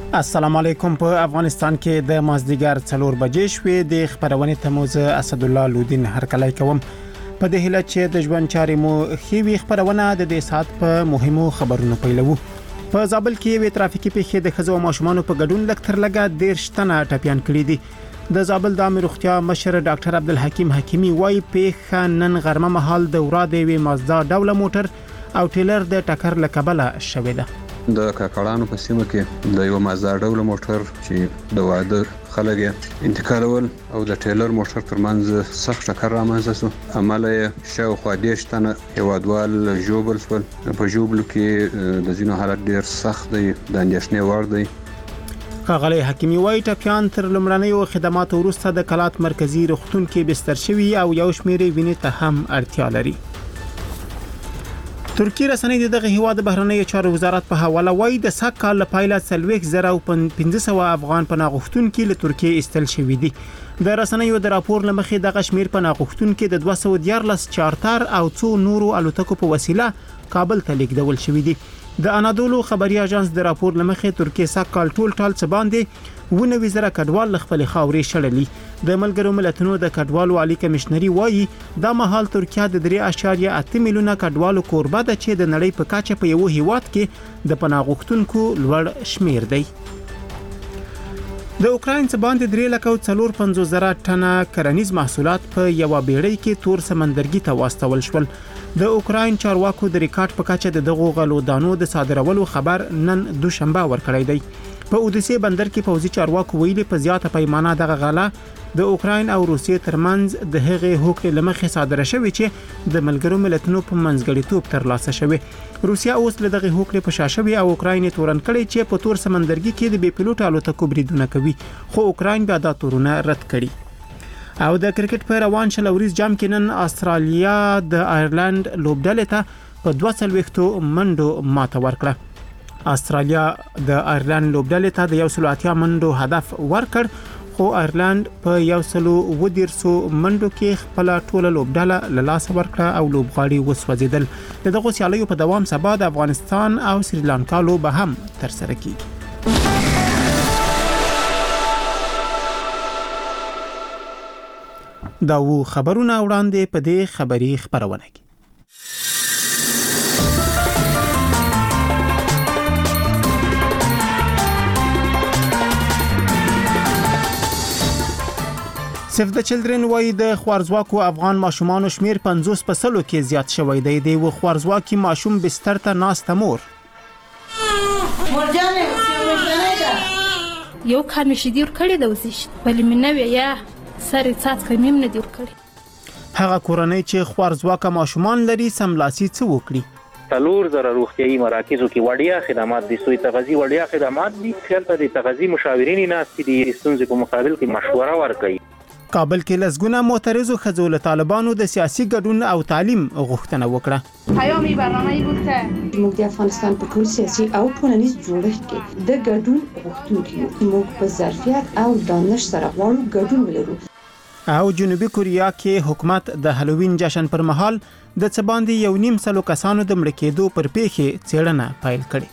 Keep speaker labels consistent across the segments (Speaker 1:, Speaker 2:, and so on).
Speaker 1: السلام علیکم. په افغانستان کې د مازدیګر 4 بجې شوې د خبرونې تموزه اسد الله لودین هرکلی کوم. په دې هیله چې د ژوند چارې مو خېوي خبرونه د دې سات په مهمو خبرونو پیلوو. په زابل کې وی ترافیکي پیښې د خزو او ماشومانو په ګډون لکتر لګا 13 تنه ټپيان کړي دي. د زابل د امیر روغتیا مشر ډاکټر عبدالحکیم حکیمی وايي پیښه نن غرمه مهال د وراده وی مازدا ډوله موټر او ټیلر د ټکر لکبله شوې ده.
Speaker 2: د کاکړانو په سیمه کې د یو مازدا ډوله موټر چې د واده خلک انتقالول او د ټیلر موټر ترمنځ سخت ټکر رامنځته شو. عمله شاوخوا 10 تنه هیوادوال ژوبل شول. په ژوبلو کې د ځینو حالت ډیر سخت دی، د اندېښنې وړ دی.
Speaker 1: ښاغلی حکیمی وايي ټپيان تر لومړنیو خدماتو وروسته د کلات مرکزی روغتون کې بستر شوي او یو شمېر وینې ته هم اړتیا لري. ترکی رسنۍ دغه هیواد بهرنی چارو وزارت په حواله وایي د سږ کال لپاره 30,1500 افغان پناه غوښتونکي له ترکیې ایستل شوي دي. د رسنیو د راپور لمخې دغه شمیر پناه غوښتونکي د 214 چارتر او څو نورو الوتکو په وسیله کابل ته لیږدول شوي دي. د انادولو خبري اژانس د راپور لمخې ترکیه سږ کال ټول څه باندې 19,000 کډوال خپل خاورې شړلي. د ملګرو ملتونو د کډوالو عالی کمشنري وایي دا مهال ترکیه د 3.8 میلیونه کډوالو کوربه ده چې د نړۍ په کچه په یو هیواد کې د پناه غوښتونکو لوړ شمیر دی. د اوکراین څخه باندې 3,450,000 ټنه کرنیز محصولات په یو بیړۍ کې تور سمندرګي ته واستول شول. د اوکراین چارواکو د ریکارډ په کچه د دغو غلو دانو د صادرولو خبر نن دوشنبه ورکړی دی. په اودیسه بندر کې پوځي چارواکو ویلي په زیاته پیمانه دغه غله د اوکراین او روسیې ترمنځ د هغې هوکړې لمخې صادره شوې چې د ملګرو ملتونو په منځګړیتوب ترلاسه شوې. روسیا اوس له دغه هوکړې په شاشه او اوکراین تورن کړي چې په تور سمندرګي کې د بي پيلوټ الوتکو بریدونه کوي، خو اوکراین بیا دا تورونه رد کړي. او د کرکټ په روان شلوريز جام کې نن استرالیا د آیرلند لوبډلې ته په 240 منډو ماته ورکړه. استرالیا د آیرلند لوبډلې ته د 180 منډو هدف ورکړ، خو آیرلند په 130 منډو کې خپل ټوله لوبډله له لاس ورکړه او لوبغاړي وسوځیدل. دغه سیالیو په دوام سبا د افغانستان او سریلانکا لوبه هم تر سره کیږي. دا و خبرونه وړاندې په دې خبري خبرونه کې. سیف د چلډرن وای د خوارزواکو افغان ماشومان شمیر 50 په سلو کې زیات شوی دی. د و خوارزواکي ماشوم بستر ته ناست مور
Speaker 3: مرجانه یو کار مشي دی ورکړی د وزیش ولی منوي یا سره څات کمیم نه دی ورکړی.
Speaker 1: هغه کورنۍ چې خوارزواکه ماشومان لري سملاسي څه وکړي.
Speaker 4: تلور زره روغتيایي مراکزو کې وړیا خدمات دي، سوی تغذیه وړیا خدمات دي. خلک د تغذیه مشاورین ناست دي، ستونزې په مقابل کې مشوره ورکوي.
Speaker 1: کابل کې لسګونه معترضو ښځو له طالبانو د سیاسي ګډون او تعلیم غوښتنه وکړه.
Speaker 5: پیامي برنامه‌ای بود که موږ د افغانستان په ټول سیاسي او ټولنیز جوړښت کې د ګډون غوښتونکي یو. موږ په ظرفیت او دانش سره غواړو ګډون ولرو.
Speaker 1: او جنوبي کوریا کې حکومت د هالووین جشن پر مهال د څه باندې 1.5 کسانو د مړ کېدو پر پیښې څېړنه پیل کړې.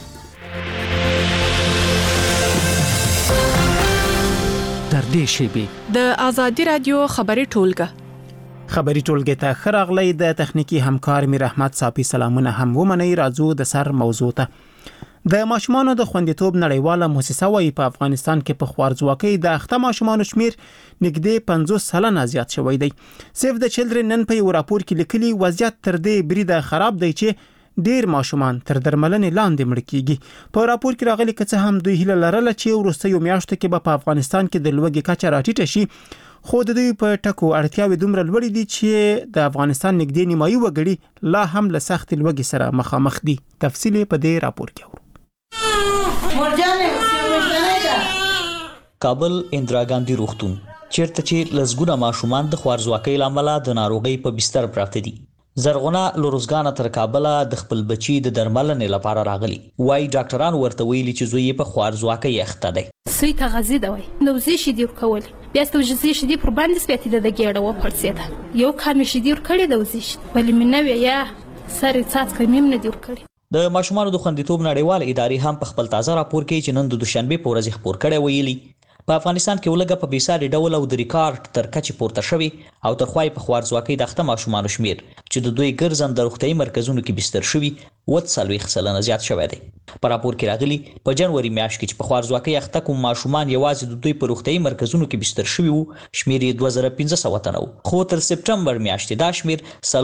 Speaker 6: د آزادی رادیو خبري
Speaker 1: ټولګه ته خراغلی د تخنیکی همکار میر احمد صافی سلامونه هم ومني. راځو د سر موضوع ته. د ماشومانو د خوندیتوب نړیواله مؤسسه وايي په افغانستان کې په خوارزواکۍ د اخته ماشومانو شمیر نږدې 50 زیات شوی دی. سیف د چلډرن نن په یو راپور کې لیکلي وضعیت تر دې بریده خراب دی چې ډیر ماشومان تر درملنې لاندې مړ کیږي. په راپور کې راغلي چې هم دوی هیله لرله چې وروستیو میاشتو کې په افغانستان کې د لوږې کچه راټیټه شي، خو د دوی په ټکو اړتیاوې دومره لوړې دي چې د افغانستان نږدې نیمایي وګړي لا هم له سخت لوږې سره مخامخ دي. تفصیل په دې راپور کې اورو.
Speaker 7: کابل اندرا ګاندی روغتون چیرته چې لزګونه ماشومان د خوارزواکۍ لامل د ناروغۍ په بستر پراته دي. زرغونه لوروزګان تر کابل د خپل بچی د درملنې لپاره راغلی. وای ډاکټران ورته ویلي چې زوی په خوارزواکۍ اخته دی.
Speaker 3: سوی تغذیه دی وای نو زی شي دی کول بیا ستوجزي شي دی پر باندې سپیته د ګیړه و پړسیده. یو کار مشي دی کړی د وزیش ولی منوي یا سره څات کمیم نه دی کړی.
Speaker 7: د ماشومانو د خوندیتوب نړیوال ادارې هم په خپل تازه راپور کې چې نن د دوشنبه په ورځ خبر کړی ویلي په افغانستان کې ولګه په بیساري ډول او د ریکارډ تر کچې پورته شوی او تر خوای په خوارزواکۍ د اخته ماشومانو شمیر چې د دوی ګرځند د روغتیايي مرکزونو کې بستر شوی 40% زیات شوی دی. په راپور کې راغلي په جنوري میاشت کې چې په خوارزواکۍ اخته کوم ماشومان یوازې د دوی په روغتیايي مرکزونو کې بستر شوی وو شمیر یې 2500 تنه وو، خو تر سپټمبر میاشتې دا شمیر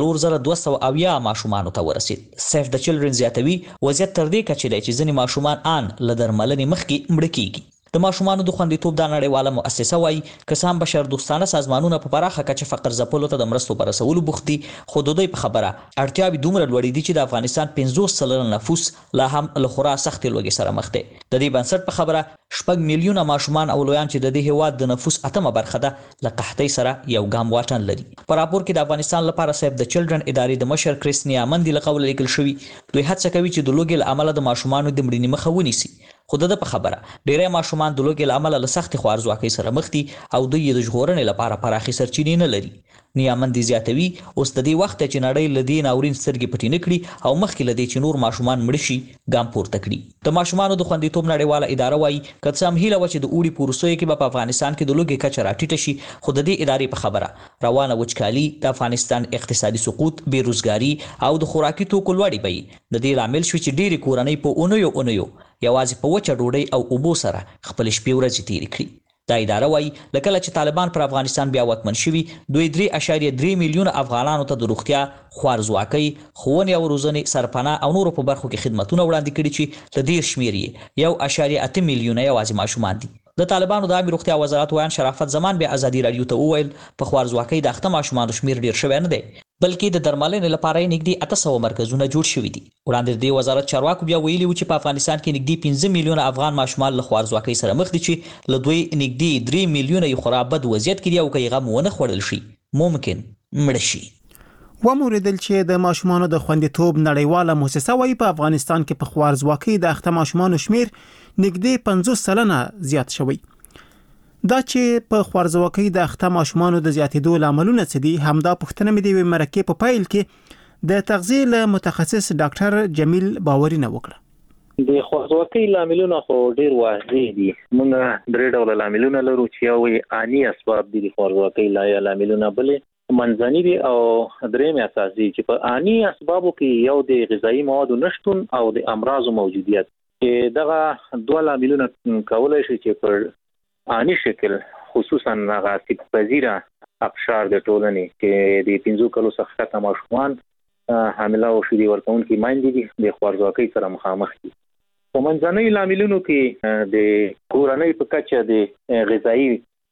Speaker 7: 4200 ماشومانو ته ورسید. سیف د چلډرن زیاتوي وضعیت تر دې کچې دی چې ځینې ماشومان ان له درملنې مخکې مړه کیږي. د ماشومانو د خوندیتوب د نړیواله مؤسسه وايي کسان بشر دوستانه سازمانونه په پراخه کچه فقر ځپلو ته د مرستو پر رسولو بوخت دي، خو د دوی په خبره اړتیاوې دومره لوړې دي چې د افغانستان 50% نفوس لا هم له خورا سختې لوږې سره مخ دی. د دې بنسټ په خبره 6 میلیونه ماشومان او لویان چې د دې هیواد د نفوس 8 برخه ده له قحطۍ سره یو ګام واټن لري. په راپور کې د افغانستان لپاره سیف د چلډرن ادارې د مشر کریس نیامندي له قوله لیکل شوی دوی هڅه کوي چې د لوږې له امله د ماشومانو د مړینې مخه ونیسي، خو د په خبره ډیری ماشومان د لوږې له امله له سختې خوارزواکۍ سره مخ دي او دوی د ژغورنې لپاره پراخې سرچینې نه لري. نیامندي زیاتوي اوس د دې وخت چې نړۍ له دې ناورین سترګې پټې نه کړي او مخکې له دې چې نور ماشومان مړه شي ګام پورته کړي. د ماشومانو د خوندیتوب نړیواله اداره وايي که څه هم هیله وه چې د اوړي په وروستیو کې به په افغانستان کې د لوږې کچه راټیټه شي، خو د دې ادارې په خبره روانه وچکالي، د افغانستان اقتصادي سقوط، بیروزګاري او د خوراکي توکو لوړې بیې د دې لامل شوي چې ډېرې کورنۍ په اونیو یوازې په وچه ډوډۍ او اوبو سره خپل شپې ورځې تېرې کړي. دا اداره وايي لکه چې طالبان پر افغانستان بیا واکمن شوي دوی 3.3 میلیونه افغانانو ته د روغتیا، خوارزواکۍ، ښوونې او روزنې، سرپناه او نورو په برخو کې خدمتونه وړاندې کړي چې د دې شمیر یې 1.8 میلیونه یوازې ماشومان دي. د طالبانو د عامه روغتیا وزارت ویان شرافت زمان بیا ازادي رادیو ته وویل په خوارزواکۍ د اخته ماشومانو شمیر ډیر شوی نه دی، بلکې د درملنې لپاره یې نږدې 800 مرکزونه جوړ شوي دي. وړاندې د وزارت چارواکو بیا ویلي و چې په افغانستان کې نږدې 15 میلیونه افغان ماشومان له خوارزواکۍ سره مخ دي چې له دوی نږدې 3 میلیونه یې خورا بد وضعیت کې دي او که یې غم ونه خوړل شي ممکن مړه شي.
Speaker 1: وموریدل چې د ماشومانو د خوندیتوب نړیواله مؤسسه وايي په افغانستان کې په خوارزواکۍ د اخته ماشومانو شمیر نږدې 50% زیات شوی. دا چې په خوارزواکۍ د اخته ماشومانو د زیاتېدو لاملونه څه دي، همدا پوښتنه مې د مرکې په پایل کې د تغذیه له متخصص ډاکټر جمیل باوري نه وکړه.
Speaker 4: د خوارزواکۍ لاملونه خو ډیر واضح دي. موږ درې ډول لاملونه لرو چې یو آنی اسباب دي د خوارزواکۍ لاملونه، بلې منځني دي او درېیم اساسي چې په آنی اسبابو کې یو د غذایی موادو نشټون او د امراضو موجودیت. دغه دوه لاملونه کولای شي چې پر آنی شکل خصوصا هغه سپکپذیره اقشار د ټولنې چې د 15 کلو څخه کم ماشومان حامله او شیدې ورکوونکي میندې دي د خوارزواکۍ سره مخامخ دي. په منځنۍ لاملونو کې د کورنۍ په کچه د غذایی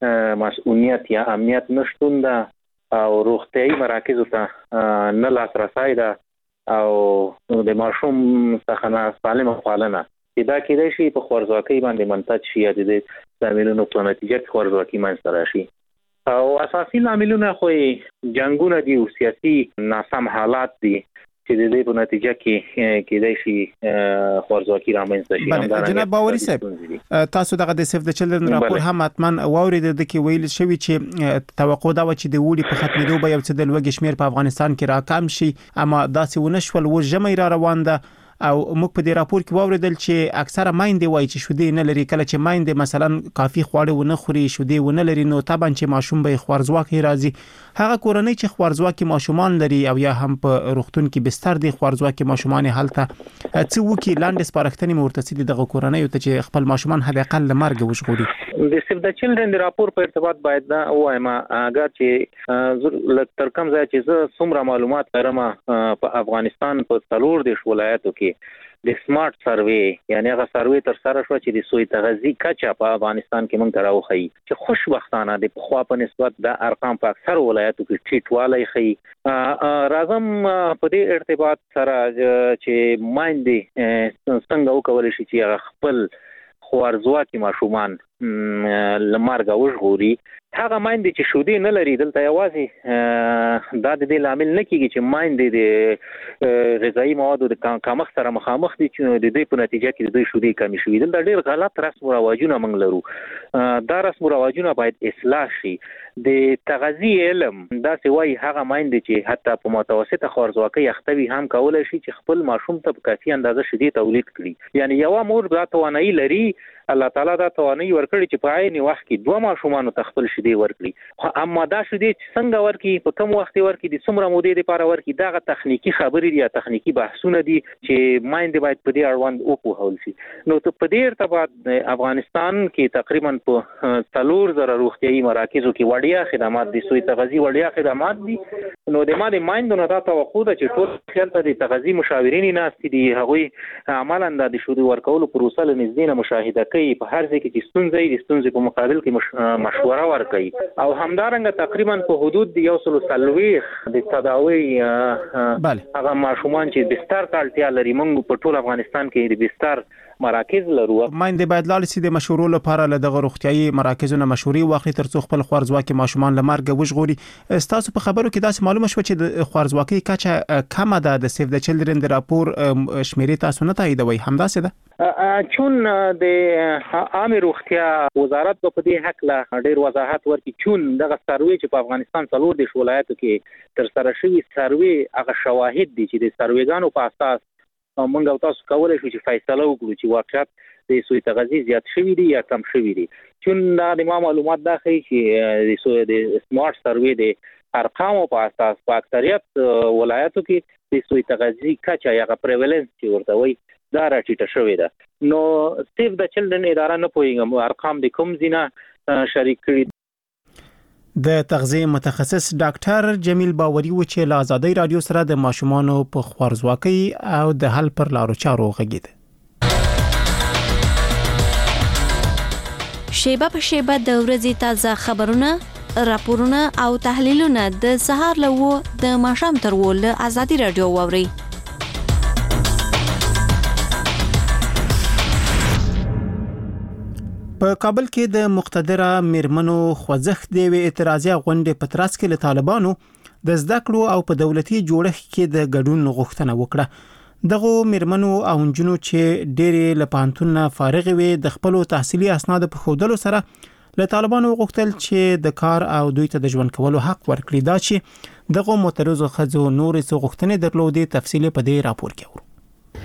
Speaker 4: مسؤلیت یا امنیت نشتون ده او روغتیايي مراکزو ته نه لاسرسی ده او د ماشوم څخه ناسالمه پالنه چې دا کېدای شي په خوارزواکۍ باندې منتج شي یا د لاملونو په نتیجه کې خوارزواکۍ منځته راشي. او اساسي لاملونه خو جنګونه دي او سیاسي ناسم حالات دي چې د دې په نتیجه کې کېدای شي خوارزواکۍ رامنځته شي.
Speaker 1: جناب باوري صاحب تاسو دغه د سیف د چلډرن راپور هم حتما واورید د کې ویل شوی چې توقع دا و چې د وړي په ختمېدو به یو څه د لوږې شمیر په افغانستان کې راکم شي، اما داسې ونه شول. و ژمی را روان ده او موږ په دې راپور کې واوریدل چې اکثره مایندې وایي چې شودې نه لري. کله چې مایندې مثلا کافي خواړه ونه خوري، شودې ونه لري، نو طبعا چې ماشوم به خوارزواکۍ راځي. هغه کورنۍ چې خوارزواکۍ ماشومان لري او یا هم په روغتون کې بستر دي خوارزواکۍ ماشومان هلته څه وکي لاندې سپارښتنې مرتسي دي دغه کورنۍ ته چې خپل ماشومان حد اقل لمرګ وژغوري.
Speaker 4: د سیف د چلډرن راپور په ارتباط باید دا وایم اگر چې تر کوم ځای چې زه څومره معلومات لرم په افغانستان په 4 ولایتو کې د سمارټ سروې یعنی هغه سروې تر سره شو چې د سوی تغذیه کچه په افغانستان کې مونږ راوخی چې خوشبختانه د خوا په نسبت د ارقام په اکثر ولایتو کې ټیټوالی خي. راځم په دې ارتباط سره چې مایندې څنګه وکولای شي چې خپل خوارزواکۍ ماشومان لمارګه وژغوري هغه مایندې چې شودې نه لري دلته یوازې دا د دې لامل نه کیږي چې مایندې د غذایی موادو د کمښت سره مخامخ دي چې د دې په نتیجه کې د دوی شودې کمې شوي دلته ډېر غلط رسم او رواجونه موږ لرو دا رسم او رواجونه باید اصلاح شي د تغذیه علم دا سوي هغه مایندې چې حتی په متوسطه خوارزواکۍ اختوي هم کولای شي چې خپل ماشوم ته په کافي اندازه شودې تولید کړي یعنی یو مور دا توانایي لري الله تعالی دا توانایي ورکړي چې په عین وخت کې دوه ماشومان ته خپل شودې ورکړي اما دا شودې چې څنګه ورکړي په کوم وخت ورکړي د څومره مودې لپاره ورکړي دا تخنیکی خبرې دي یا تخنیکی بحثونه دي چې مایندې باید په دې اړوند وپوهول شي نو ته په دې ارتباط افغانستان کې تقریبا په 4000 روغتيایي مراکزو کې وړیا خدمات دي سوی تغذیه وړیا خدمات دي نو د مایندونو دا توقع ده چې ټول خلک د تغذیه مشاورین ناست دي هغه عملاً د شودې ورکولو پروسه لنږدې مشاهده کوي په هر ځای کې چې ستونزې په مقابل کې مشوره ورکوي او همدارنګه تقریبا په حدود 140 د تداوی هغه ماشومان چې بستر ته اړتیا لري موږ په ټول افغانستان کې د بستر مراکز لرو
Speaker 1: مایندې باید لاړ شي د مشورو لپاره له دغه روغتيایي مراکزونو مشورې واخلي ترڅو خپل خوارزواکي ماشومان له مرګ وژغوري تاسو په خبرو کې داسې معلومه شو چې د خوارزواکي کچه کمه ده د سیف د چلډرن د راپور شمیرې تاسو نه تاییدوي همداسې ده
Speaker 4: چون د عام روغتیا وزارت په دې حق لا ډېر وضاحت ورکړي چون دغه سروې چې په افغانستان 14 ولایتو کې تر سره شوی سروې هغه شواهد دي چې د سروېګانو په اساس موږ تاسو کولای شو چې فیصله وکړو چې واقعیت د سوی تغذیه زیات شوی دی یا کم شوی دی چون د معلومات دا ښیي چې د سمارټ سروې د ارقامو په اساس په اکثریت ولایتو کې د سوی تغذیه کچه یا پریوالنس چې ورته وایي دا راټیټه شوې ده نو سیف د چلډرن اداره نه پوهیږم ارقام د کوم ځینه شریک کړي
Speaker 1: د تغذیه متخصص ډاکټر جمیل باوري و چې له آزادۍ رادیو سره د ماشومانو په خوارزواکۍ او د حل پر لارو چارو غږید
Speaker 8: شیبه په شیبه د ورځې تازه خبرونه راپورونه او تحلیلونه د سهار له د ماښام تر له آزادۍ رادیو واوري
Speaker 1: په کابل کې د مقتدره میرمنو خوځښت د اعتراضي غونډې په ترڅ کې له طالبانو د زده کړو او په دولتي جوړښت کې د ګډون غوښتنه وکړه دغه میرمنو او نجونو چې ډېرې له پانتون فارغ وي د خپل تحصیلي اسناد په خودلو سره له طالبانو غوښتل چې د کار او دوی ته د ژوند کولو حق ورکړي دا چې دغه معترضو خځو نورې څه غوښتنې درلودې تفصیل په دې راپور کې ورو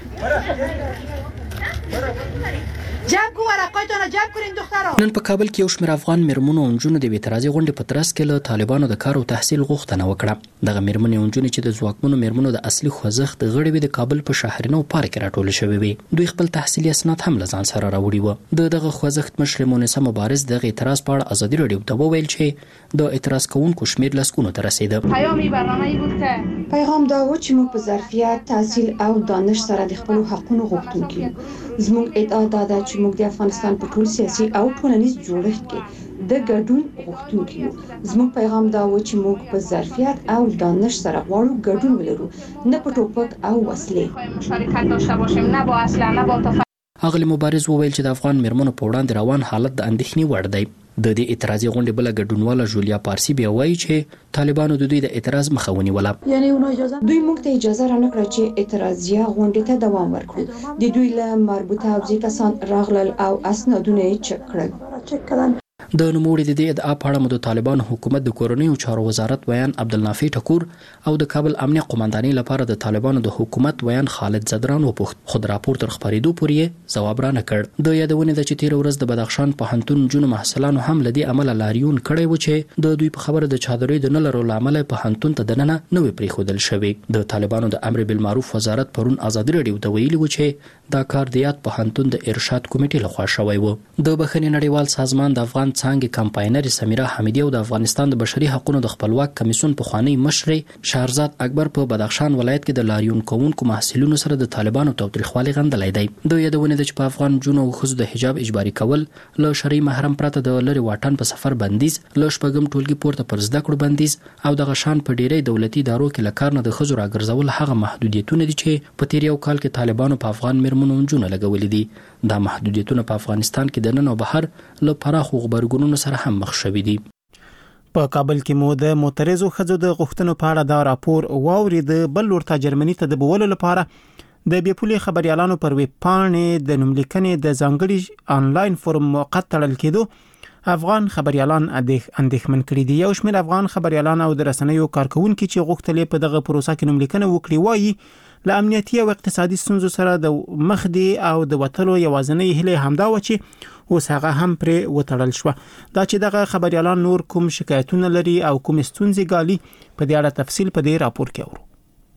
Speaker 9: نن په کابل کې یو شمېر افغان میرمنو او نجونو د اعتراضي غونډې په ترڅ کې له طالبانو د کار او تحصیل غوښتنه وکړه دغه میرمنې او نجونې چې د ځواکمنو میرمنو د اصلي خوځښت غړي وي د کابل په شاهرینو پارک کې راټول شوي وي دوی خپل تحصیلي اسناد هم له ځان سره راوړي وو دغه خوځښت مشر مونسه مبارز دغه اعتراض په اړه ازادي رادیو ته وویل چې د اعتراض کوونکو شمېر لسګونو ته رسیده
Speaker 5: پیغام دا و چې موږ په ظرفیت تحصیل او دانش سره د خپل حقونو غوښتونکي یو زموږ ادعا دا ده چې موږ د افغانستان په ټول سیاسي او ټولنیز جوړښت کې د ګډون غوښتونکي یو زموږ پیغام دا و چې موږ په ظرفیت او دانش سره غواړو ګډون ولرو نه په ټوپک او وسلې
Speaker 3: مشارکت داشته باشیم نه با اصلا نه با
Speaker 9: اغلی مبارز وویل چې د افغان میرمنو په وړاندې روان حالت د اندېښنې وړ دی د دې اعتراضي غونډې بل ګډونواله جولیا پارسی بیا وایي چې طالبانو د دوی د اعتراض مخه ونیوله
Speaker 5: یعنی دوی موږ ته اجازه رانکړه چې اعتراضیه غونډې ته دوام ورکړو د دوی له مربوطه اوځي کسان راغلل او اسنادونه یې چک کړل
Speaker 9: د نوموړي د دې ادعا په اړه مو د طالبانو حکومت د کورنیو چارو وزارت ویان عبدالنافع ټکور او د کابل امنیه قومندانۍ لپاره د طالبانو د حکومت ویان خالد زدران وپوښت خو د راپور تر خبرېدو پورې ځواب را نه کړ د یادونه ده چې تیر ورځ د بدخشان پوهنتون جنو محصلانو هم لدی عمل لاریون کړی و چې د دوی په خبره د چادرې د نه لرلو لامل پوهنتون ته دننه نوې پریښودل شوی د طالبانو د امر بالمعروف وزارت پرون آزادي رادیو ته ویلي و چې دا کار د یاد پوهنتون د ارشاد کمیټې لخوا شوی و د بخښنې نړیوال سازمان د افغان څانګې کمپاینر سمیرا حمیدی او د افغانستان د بشري حقوقو د خپلواک کمیسیون پخوانی مشرې شهرزاد اکبر په بدخشان ولایت کې د لاریون کوونکو محصلینو سره د طالبانو تاوتریخوالي غندلای دی. دوی یادونه ده چې په افغان جنو او خزو د حجاب اجباري کول، له شرعي محرم پرته د لری واټن په سفر بندیز، له شپږم ټولګي پورته پر زده کړو بندیز او د غشان په ډیری دولتي ادارو کې لکار نه د خزو راګرځول هغه محدودیتونه دي چې په تیر یو کال کې طالبانو په افغان میرمنو جنونه لګولې دي. دا محدودیتونه په افغانستان کې د نن او بهر له پراخو غبرګونونو سره هم مخ شوي دي.
Speaker 1: په کابل کې مو د معترضو ښځو د غوښتنو په اړه دا راپور واورید. بل ورته جرمني ته د بولو لپاره د بیپولي خبريالانو پر ویب پاڼې د نوملیکنې د ځانګړي آنلاین فورم موقت تړل کېدو افغان خبريالان اندېښمن کړي دي. یو شمېر افغان خبريالان او د رسنیو کارکونکو چې غوښتل په دغه پروسه کې نوملیکنه وکړي وایي له امنیتي او اقتصادي ستونزو سره د مخ دي او د وټلو یوازنۍ هله همدا و چې اوس هغه هم پر وټړل شو. دا چې دغه خبريالان نور کوم شکایتونه لري او کوم ستونزې ګالي په دې اړه تفصیل په دې راپور کې اورو.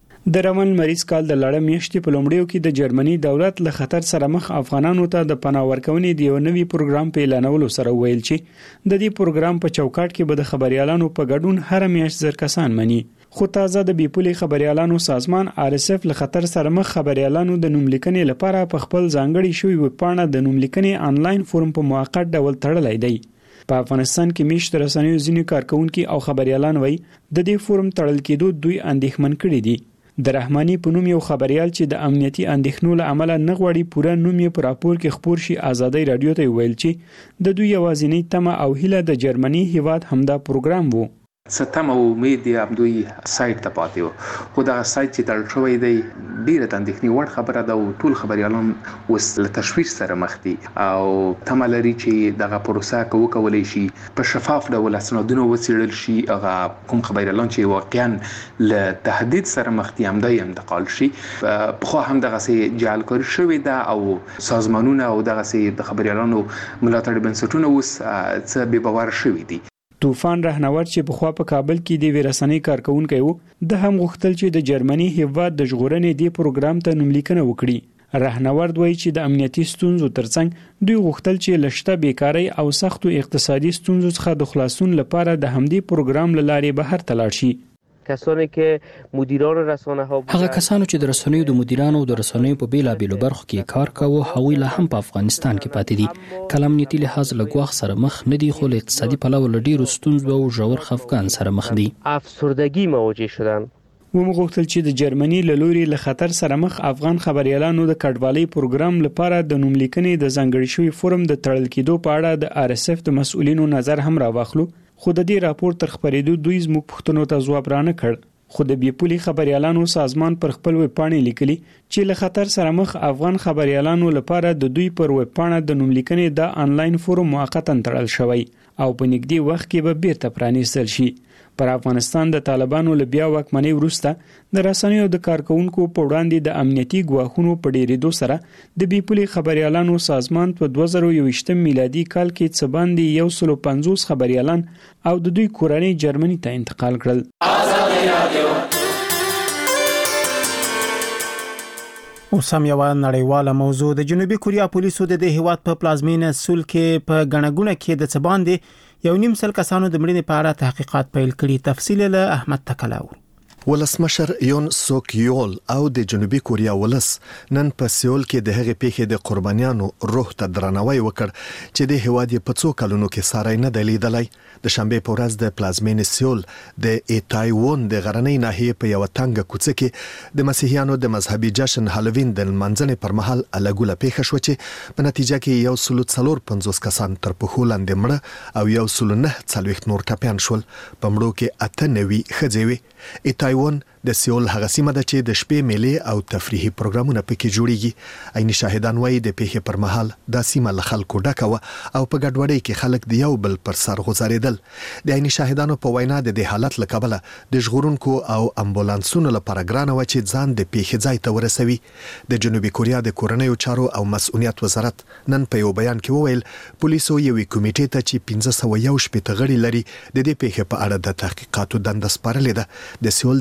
Speaker 10: د روان مریض کال د لړم میاشتې په لومړیو کې د جرمني دولت له خطر سره مخ افغانانو ته د پناه ورکونې د یو نوي پروګرام په اعلانولو سره ویل چې د دې پروګرام په چوکاټ کې به د خبريالانو په ګډون هر میاشت زر کسان مني. خو تازه د بیپولي خبريالانو سازمان RSF له خطر سره مخ خبريالانو د نوملیکنې لپاره په خپل ځانګړي شوی وپاڼه د نوملیکنې آنلاین فورم په موقت ډول تړلای دی. په افغانستان کې میشت رسنیو ځینې کارکونکو او خبريالان وایي د دې فورم تړل کېدو دوی اندېښمن کړي دي. د رحماني په نوم یو خبريال چې د امنیتي اندېښنو له امله نه غواړي پوره نوم یې په راپور کې خپور شي ازادي رادیو ته ویل چې د دوی یوازینی تمه او هیله د جرمني هیواد همدا پروګرام وو.
Speaker 11: ستم او امید هم دوی سایت ته پاتې وو، خو دا سایت چې تړل شوی دی ډیره اندېښنې وړ خبره ده او ټول خبريالان اوس له تشویش سره مخ دي او تمه لري چې دغه پروسه کولی شي په شفاف ډول اسنادونه وڅېړل شي. هغه کوم خبريالان چې واقعا له تهدید سره مخ دي هم د انتقال شي. خو هم دغه سي جعلکاری شوی ده او سازمانونه او دغه سي د خبريالانو ملاتړ بنسټونه اوس څه به باور شوی دي.
Speaker 10: طوفان رهنورد چې په خوا په کابل کې د ورسنۍ کارکونکو وو د هم غوښتل چې د جرمني هیواد د ژغورنې دی پروګرام ته نوملیکنه وکړي. رهنورد وایي چې د امنیتي ستونزو ترڅنګ دوی غوښتل چې لشته بیکاری او سختو اقتصادي ستونزو څخه د خلاصون لپاره د همدې پروګرام لارې بهر تلاړ شي.
Speaker 12: کسانی که مدیران رسانه ها
Speaker 9: هغه کسانو چې د رسنیو د مدیرانو او د رسنیو په بیلابیلو برخو کې کار کاوه هغوی لا هم په افغانستان کې پاتې دي. کله امنیتي لحاظ له ګواښ سره مخ نه دي، خو له اقتصادي پلوه له ډیرو ستونزو او ژور خفګان سره مخ دي.
Speaker 12: افسردگی مواجه شدن.
Speaker 10: ومغوښتل چې د جرمني له لوري له خطر سره مخ افغان خبريالانو د کډوالۍ پروګرام لپاره د نوملیکنې د ځانګړي شوی فورم د تړل کېدو په اړه د RSF د مسؤلینو نظر هم راوخلو، خو د دې راپور تر خبرېدو دوی زموږ پوښتنو ته ځواب رانه کړ. خو د بیپولي خبريالانو سازمان پر خپل ویب پاڼې لیکلي چې له خطر سره مخ افغان خبريالانو لپاره د دوی پر ویب پاڼه د نوملیکنې د آنلاین فورم موقتا تړل شوی او په نږدې وخت کې به بیرته پرانیستل شي. پر افغانستان د طالبانو له بیا واکمنۍ وروسته د رسنیو د کارکونکو په وړاندې د امنیتي ګواښونو په ډیرېدو سره د بیپولي خبريالانو سازمان په 2021 میلادي کال کې څه باندې 150 خبريالان او د دوی کورنۍ جرمني ته انتقال کړل.
Speaker 1: اوس هم یو نړیواله موضوع د جنوبي کوریا پولیسو د هیواد په پلازمینه سول کې په غنګونه کې د څباندې یو نیم سل کسانو د مړینې په اړه تحقیقات پیل کړي. تفصیل له احمد تکلاو.
Speaker 13: ولسمشر یون سوک یول او د جنوبي کوریا ولس نن په سیول کې د هغې پیښې د قربانیانو روح ته درناوی وکړ چې د هیواد په څو کلونو کې ساري نه دلیدلای. د شنبه په ورځ د پلازمینې سیول د ایتایوون د غرنۍ ناحیې په یو تنګ کوڅه کې د مسیحیانو د مذهبي جشن هالووین د منځنې پر مهال الګوله پیښه شو چې په نتیجه کې 150 کسان تر پخو لاندې مړه او 109 نور ټپيان شول. په مړو کې 98 ښځې وې. ایتایوون د سیول هغه سیمه ده چې د شپې میلې او تفریحي پروګرامونه پکې جوړیږي. عیني شاهدان وایي د پیښې پر مهال د سیمه له خلکو ډکه و او په ګډوډۍ کې خلک د یو بل پر سر غوځارېدل. د عیني شاهدانو په وینا د دې حالت لکبله د ژغورونکو او امبولانسونو لپاره ګرانه و چې ځان د پیښې ځای ته ورسوي. د جنوبي کوریا د کورنیو چارو او مسؤلیت وزارت نن په یو بیان کې وویل پولیسو یوې کمیټې ته چې 1501 غړي لري د دې پیښې په اړه د تحقیقاتو دنده سپارلې ده. د سیول د ښاري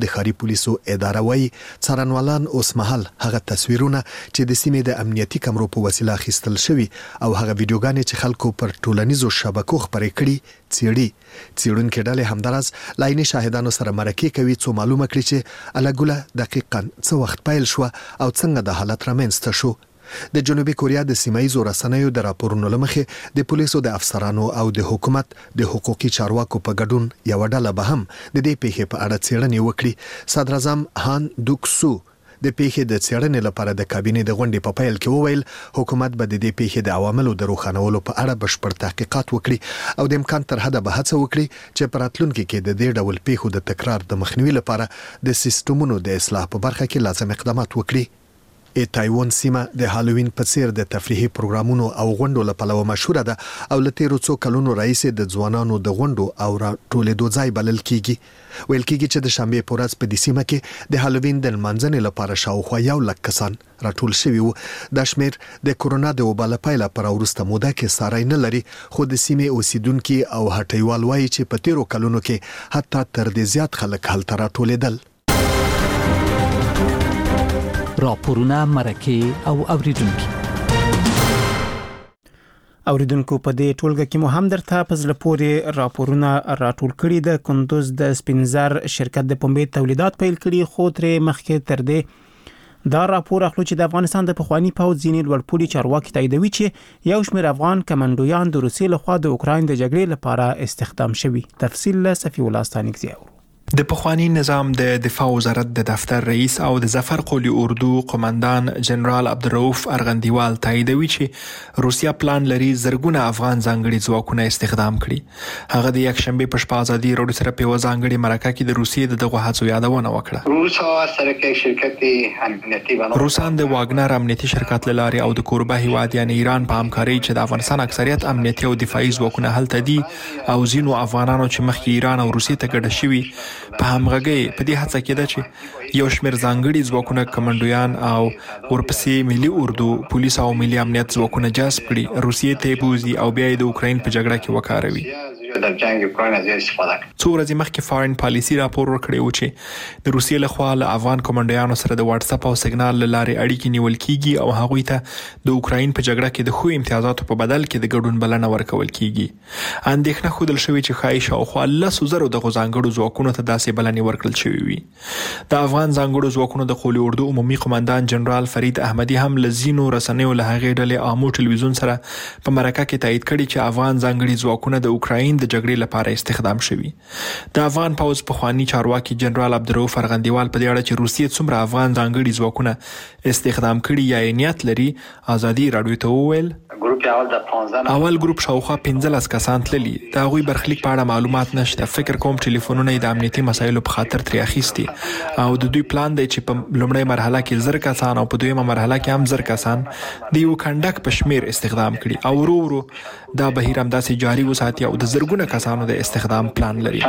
Speaker 13: پولیسو اداره وايي څارنوالان اوس مهال هغه تصویرونه چې د سیمې د امنیتي کمرو په وسیله اخیستل شوي او هغه ویډیوګانې چې خلکو پر ټولنیزو شبکو خپرې کړي څېړونکي ډلې همداراز لایني شاهدانو سره مرکه کوي څو معلومه کړي چې الګوله دقیقاً څه وخت پیل شو او څنګه د حالت رامنځته شو. د جنوبي کوریا د سیمایي رسنیو د راپورونو لمخې د پولیسو د افسرانو او د حکومت د حقوقي چارواکو په ګډون یو ډله به هم د دې پیښې په اړه څېړنې وکړي. صدر اعظم هان دوکسو د پیښې د څېړنې لپاره د کابینې د غونډې په پیل کې وویل حکومت به د دې پیښې د عواملو د روښانولو په اړه بشپړ تحقیقات وکړي او د امکان تر حده به هڅه وکړي چې په راتلونکي کې د دې ډول پیښو د تکرار د مخنیوي لپاره د سیستمونو د اصلاح په برخه کې لازم اقدامات وکړي. تایوان سیمه د هالووین په څیر د تفریحي پروګرامونو او غونډو لپاره مشهوره ده او له تیرو څو کلونو راهیسې د ځوانانو د غونډو او ټولېدو ځای بلل کیږي. ویل کیږي چې د شنبې په ورځ په دې سیمه کې د هالووین د لمانځنې لپاره شاوخوا 100,000 کسان راټول شوي وو. دا شمیر د کورونا د وبا له پیله پر وروسته موده کې ساری نه لري خو د سیمې اوسیدونکو او هټیوال وایي چې په تیرو کلونو کې حتی تر دې زیات خلک هلته راټولېدل.
Speaker 14: راپورونه مرکه او اوریدونکو
Speaker 1: په دې ټولګه کې مو هم درته په زړه پورې راپورونه راټول کړي. د کندوز د سپینزر شرکت د پنبې تولیدات پیل کړي خو ترې مخکې تر دې دا راپور اخلو چې د افغانستان د پخوانی پوځ ځینې لوړپوړي چارواکي تاییدوي چې یو شمېر افغان کمانډویان د روسیې لخوا د اوکراین د جګړې لپاره استخدام شوي. تفصیل له صفی الله ستانکزی.
Speaker 15: د پخوانی نظام د دفاع وزارت د دفتر رئیس او د ظفر قولی اردو قومندان جنرال عبدالرؤف ارغندیوال تاییدوي چې روسیا پلان لري زرګونه افغان ځانګړي ځواکونه استخدام کړي. هغه د یک شنبه په شپه ازادي راډیو سره په ځانګړي مرکه کې د روسیې دغه هڅو یادونه وکړه. روسان د واګنر امنیتي شرکت لاري او د کوربه هیواد یعنی ایران په همکاري چې د افغانستان اکثریت امنیتي او دفاعي ځواکونه هلته دي او ځینو افغانانو چې مخکې ایران او روسیې ته ګډ شوي په همغږي په دې هڅه کې ده چې یو شمېر ځانګړي ځواکونه کمانډویان او ورپسې ملي اردو پولیس او ملي امنیت ځواکونه جذب کړي روسیې ته بوزي او بیا د اوکراین په جګړه کې وکاروي.
Speaker 16: در جنگ اوکراین از استفاده کړي.
Speaker 15: څو ورځې مخکې فارن پالیسی راپور ورکړی و چې د روسیې لخوا له افغان کمانډویانو سره د واتس اپ او سیګنال لارې اړیکې نیول کیږي او هغوی ته د اوکراین په جګړه کې د خو امتیازاتو په بدل کې د ګډون بلنه ورکول کیږي. اندېښنه ښودل شوې چې ښایي شاوخوا 100,000 د ځانګړو ځواکونو ته داسې بلنې ورکړل شوې وي. د افغان ځانګړو ځواکونو د قولی اردو عمومي قومندان جنرال فرید احمدي هم لزینو رسنیو له هغې ډلې عامو ټلویزیون سره په مرکه کې تایید کړي چې افغان ځانګړي ځواکونه د اوکراین د جګړې لپاره استخدام شوي. د افغان پوځ پخوانی چارواکي جنرال عبدالرؤف ارغندیوال په دې اړه چې روسیې څومره افغان ځانګړي ځواکونه استخدام کړي یا نیت لري ازادي راډیو ته وویل اول ګروپ شاوخوا 15 کسان تللي. د هغوی برخلیک په اړه معلومات نشته. فکر کوم ټلیفونونه د امنیتي مسایلو په خاطر ترې اخیستي او د دوی پلان دی چې په لومړۍ مرحله کې 1000 کسان او په دویمه مرحله کې هم 1000 کسان د یو کندک په شمیر استخدام کړي او ورو ورو دا بهیر هم داسې جاری وساتي او د زرګونه کسانو د استخدام پلان لري.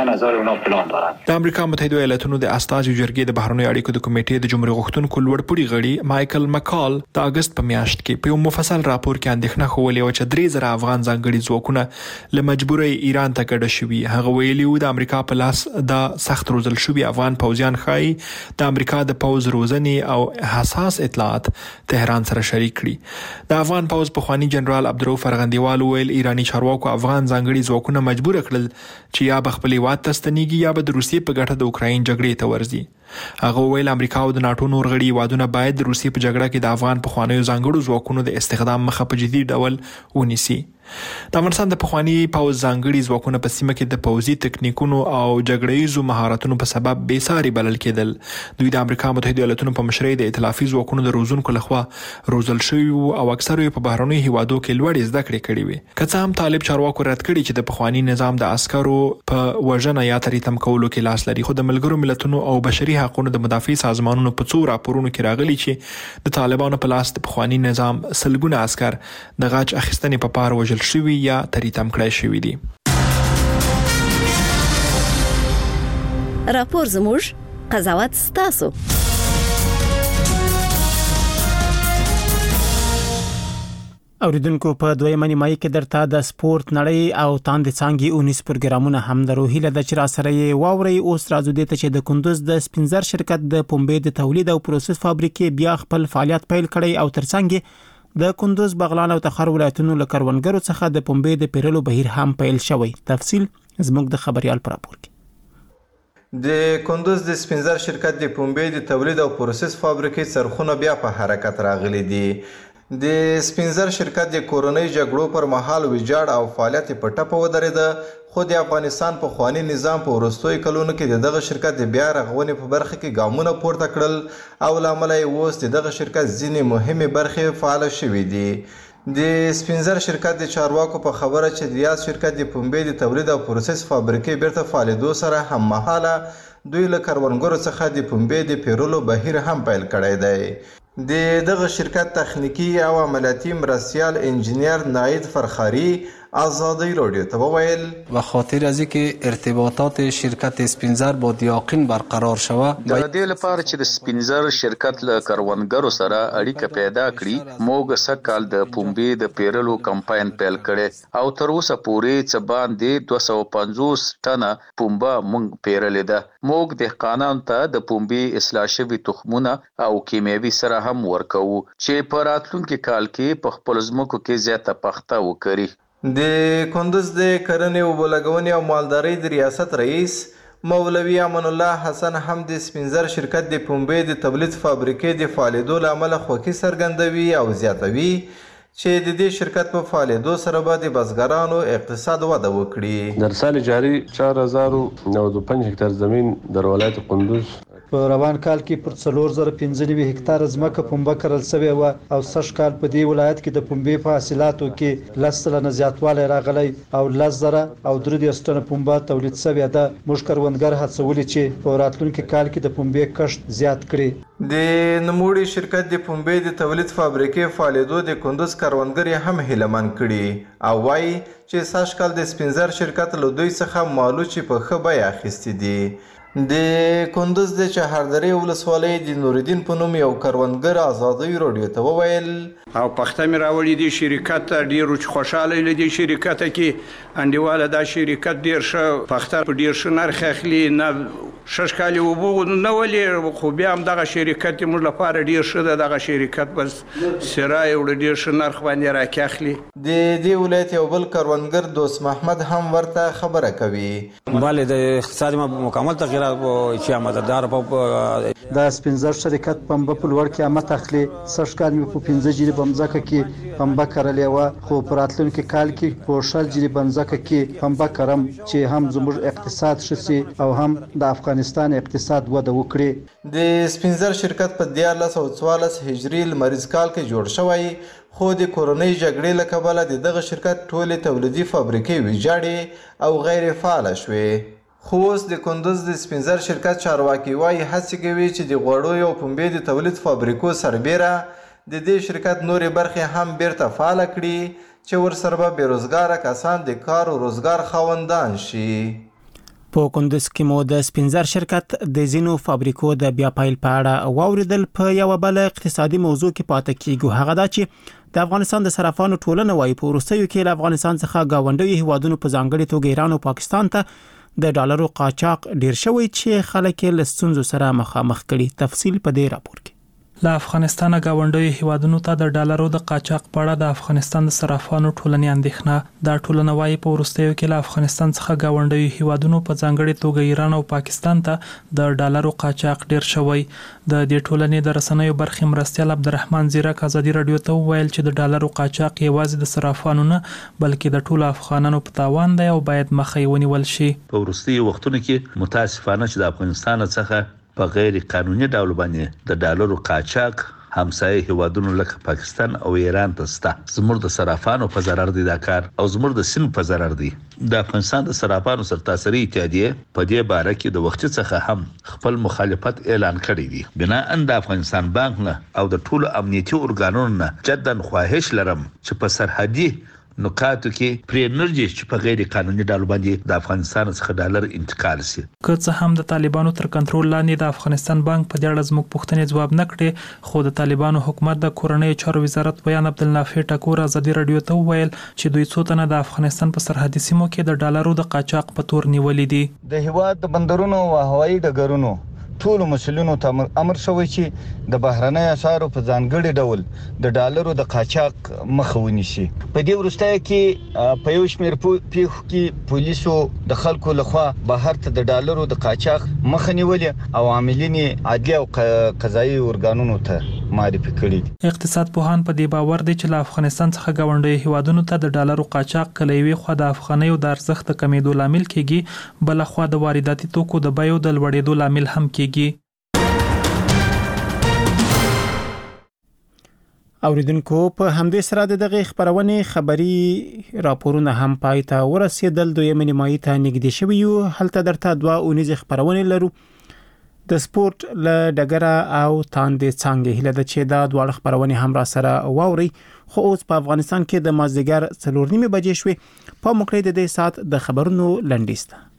Speaker 15: د امریکا متحده ایالاتونو د استازي جرګې د بهرنیو اړیکو د کمیټې د جمهوریت غوښتونکو لوړپوړي غړي مایکل مکال د اگست په میاشت کې په یو مفصل راپور کې اندېښنه خولې و چې 3000 افغان ځانګړي ځواکونه له مجبورۍ ایران ته کډه شوي. هغه ویلي و د امریکا په لاس د سخت روزل شوي افغان پوځیان ښایي د امریکا د پوځ روزنې او حساس اطلاعات تهران سره شریک کړي. د افغان پوځ پخوانی جنرال عبدالرؤف ارغندیوال ویل ایرانی چارواکو افغان ځانګړي ځواکونه مجبور کړل چې یا به خپل هیواد ته ستنېږي یا به د روسیې په ګټه د اوکراین جګړې ته ورځي. هغه ویل امریکا او د ناتو نور غړي هیوادونه باید د روسیې په جګړه کې د افغان پخوانیو ځانګړو ځواکونو د استخدام مخه په جدي ډول ونیسي. د افغانستان د پخوانی پوځ ځانګړي ځواکونه په سیمه کې د پوځي تکنیکونو او جګړهیزو مهارتونو په سبب بې ساري بلل کېدل. دوی د امریکا متحده ایالاتونو په مشرۍ د ائتلافي ځواکونو د روزونکو لخوا روزل شوي او اکثره په بهرنیو هیوادو کې لوړې زده کړې کړې وي. که څه هم طالب چارواکو رد کړي چې د پخوانی نظام د عسکرو په وژنه یا تریتم کولو کې لاس لري، خو د ملګرو ملتونو او بشري حقوقو د مدافع سازمانونو په څو راپورونو کې راغلي چې د طالبانو په لاس د پخوانی نظام سلګونه عسكر د غاچ اخیستنې په پار وژل شوي یا تریتم کړای شوي دي.
Speaker 8: راپور زموږ، قضاوت ستاسو.
Speaker 1: اوریدونکو په دویمه نیمایي کې درته د سپورت نړۍ او تاند څانګې 19 پروګرامونه هم درو هیله د چر سره یې واوري. اوس راځو د ته چې د کندوز د سپینزر شرکت د پنبې د تولید او پروسس فابریکې بیا خپل فعالیت پیل کړي او ترڅنګ د کندوز بغلان او تخار ولایتونو له کروندګرو څخه د پنبې د پیرلو بهیر هم پیل شوی. تفصیل زموږ د خبريال پر راپور کې.
Speaker 17: د کندوز د سپینزر شرکت د پنبې د تولید او پروسس فابریکې څرخونه بیا په حرکت راغلي دي. د سپینزر شرکت د کورونی جګړو پر مهال ویجاړ او فعالیت په ټپه ودرېده، خو د افغانستان په خواني نظام په وروستیو کلونو کې د دغه شرکت د بیا رغونې په برخه کې ګامونه پورته کړل او لامل یې اوس د دغه شرکت ځینې مهمې برخې فعال شوې دي. د سپینزر شرکت د چارواکو په خبره چې د یاد شرکت د پنبې د تولید او پروسس فابریکې بیرته فعالېدو سره هم مهاله دوی له کروندګرو څخه د پنبې د پیرلو بهیر هم پیل کړی دی. د دغه شرکت تخنیکی او عملیاتي مرستیال انجینیر ناید فرخاری آزادی رادیو ته وویل
Speaker 18: و خاطر از اینکه ارتباطات شرکت سپینزر با دیاقین برقرار شوه
Speaker 19: د دې لپاره چې د سپینزر شرکت له کروندګرو سره اړیکه پیدا کړي موږ سکهال د پنبې د پیرلو کمپاین پیل کړي او تر اوسه پورې څه باندې 250 ټنه پنبه موږ پیرلې ده. موږ دهقانانو ته د پنبې اصلاح شوي تخمونه او کیمیاوي سره هم ورکوو چې په راتلونکي کال کې په خپل ځمکو کې زیاته پخته وکړي.
Speaker 17: د کندوز د کرنې او بلګونې او مالدارۍ د ریاست رئیس مولوی امان الله حسن هم د سپینزر شرکت د پنبې د تولید فابریکې د فعالیدو لامل خوښي څرګندوي او زیاتوي چې د دې شرکت په فعالیدو سره به د بزګرانو اقتصاد وده وکړي.
Speaker 20: در سال جاری 4095 هکتار زمین در ولایت کندوز
Speaker 21: په روان کال کې پر 4095 هکتار ځمکه پنبه کرل شوې و او سږ کال په دې ولایت کې د پنبې په حاصلاتو کې 10 نه زیاتوالی راغلی او 10,000 او 3 ټنه پنبه تولید شوې ده. موږ کروندګر هڅولي چې په راتلونکي کال کې د پنبې کښت زیات کړي.
Speaker 17: د نوموړي شرکت د پنبې د تولید فابریکې فعالیدو د کندوز کروندګر هم هیلهمن کړي او وایي چې سږ کال د سپینزر شرکت له دوی څخه مالوچې په ښه بیه اخیستې دي. د کندوز د چهاردرې ولسوالۍ د نوردین په نوم یو کروندګر آزادی رادیو ته وویل
Speaker 22: او پخته مې راوړي دي شرکت ډیر خوشاله لیدي شرکت کې انډیواله دا شرکت ډیر ښه پخته په ډیر ښه نرخ اخلي نه ششکالي وبو نه ولې خو بیا هم دغه شرکت موږ لپاره ډیر ښه ده. دغه شرکت بس سرای وړ ډیر ښه نرخ باندې راکاخلي.
Speaker 17: د دې ولایت یو بل کروندګر دوست محمد هم ورته خبره کوي.
Speaker 23: بله د اقتصاد مکمل تغییرات چې مددار په
Speaker 21: د سپینزر شرکت پنبه په لوړ قیمت اخلي. سږ کال مې په 15 جری بمځکه کې پنبه کرلې و خو په راتلونکي کال کې په 6 جری بمځکه کې پنبه کرم چې هم زموږ اقتصاد شسي او هم د افغانستان اقتصاد وده وکړي.
Speaker 17: د سپینزر شرکت په 1444 هجری لمریز کال کې جوړ شوی خو د کورونی جګړې له کبله دغه شرکت ټولې تولیدي فابریکې ویجاړې او غیر فعال شوې. خو اوس د کندوز د سپینزر شرکت چارواکي وايي هڅې کوي چې د غوړو او پنبې د تولید فابریکو سربیره د دې شرکت نورې برخې هم بیرته فعال کړي چې ورسره به بیروزګاره کسان د کار او روزګار خاوندان شي.
Speaker 1: په کندوز کې مو د سپینزر شرکت د زینو فابریکو د بیا پیل په اړه واوریدل. په یو بل اقتصادي موضوع کې پاتې کیږو هغه دا چې د افغانستان د صرافانو ټولنه وايي په وروستیو کې له افغانستان څخه گاونډي هیوادونو په ځانګړي توګه ایران او پاکستان ته د ډالرو قاچاق ډیر شوی چې خلک له ستونزو سره مخامخ کړي. تفصیل په دې راپور کې.
Speaker 24: له افغانستان گاونډي هیوادونو ته د ډالرو د قاچاق په اړه د افغانستان د صرافانو ټولنې اندېښنه دا ټولنه وايي په وروستیو کې له افغانستان څخه گاونډي هیوادونو په ځانګړي توګه ایران او پاکستان ته د ډالرو قاچاق ډیر شوی. د دې ټولنې د رسنیو برخې مرستیال عبدالرحمن زیرک آزادي رادیو ته وویل چې د ډالرو قاچاق یوازې د صرافانو نه بلکې د ټولو افغانانو په تاوان دی او باید مخه یې ونیول شي.
Speaker 25: په وروستیو وختونو کې متاسفانه چې د افغانستان څخه په غیر قانوني ډول باندې د ډالرو قاچاق همسایه هیوادونو لکه پاکستان او ایران ته ستا زموږ د صرافانو په ضرر دي دا کار او زموږ د سین په ضرر دي. د افغانستان د صرافانو سرتاسري اتحادیه په دې باره کې د وخت څخه هم خپل مخالفت اعلان کړی دی. بنا ان د افغانستان بانک نه او د ټولو امنیتي ارګانونو نه جدن خواهش لرم چې په سرحدي نقاطو کې پرې نرجی چې په غیر قانوني ډول باندې د افغانستان څخه ډالر انتقال شي.
Speaker 24: که څه هم د طالبانو تر کنټرول لاندې د افغانستان بانک په دې اړه زموږ پوښتنې جواب نه کړې، خو د طالبانو حکومت د کورنۍ چارو وزارت ویان عبدالنافع ټکور ازادي رادیو ته وویل چې دوی څو تنه د افغانستان په سرحدي سیمو کې د ډالرو د قاچاق په تور نیولې دي.
Speaker 2: د هیواد د بندرونو او هوایي ډګرونو ټول مسؤلینو ته امر شوی چې د بهرنۍ اسعارو په ځانګړي ډول د ډالرو د قاچاق مخه ونیسي. په دې وروستیو کې په یو شمېر پیښو کې پولیسو د خلکو لخوا بهر ته د ډالرو د قاچاق مخه نیولې او عاملین عدلي او قضایي ارګانونو ته معرفي کړي.
Speaker 24: اقتصاد پوهان په دې باور دي چې له افغانستان څخه ګاونډي هیوادونو ته د ډالرو قاچاق کله یوې خوا د افغانیو د ارزښت کمیدو لامل کیږي، بل خوا د وارداتي توکو د بیو د لوړېدو لامل هم کیږي.
Speaker 1: اوریدونکو په همدې سره د دغه خبرونه خبري راپورونه هم پای ته ورسېدل. دویمه نیمایي ته نږدې شوی یو، هلته درته دوه اونیز خبرونه لرو د سپورت له ډګره او تاندې څنګه هله د چې دا دوه خبرونه هم را سره واوري. خو اوس په افغانستان کې د مازدیګر 4:30 بجې شوې. په مقرې د دې سات د خبرونو لنډیسته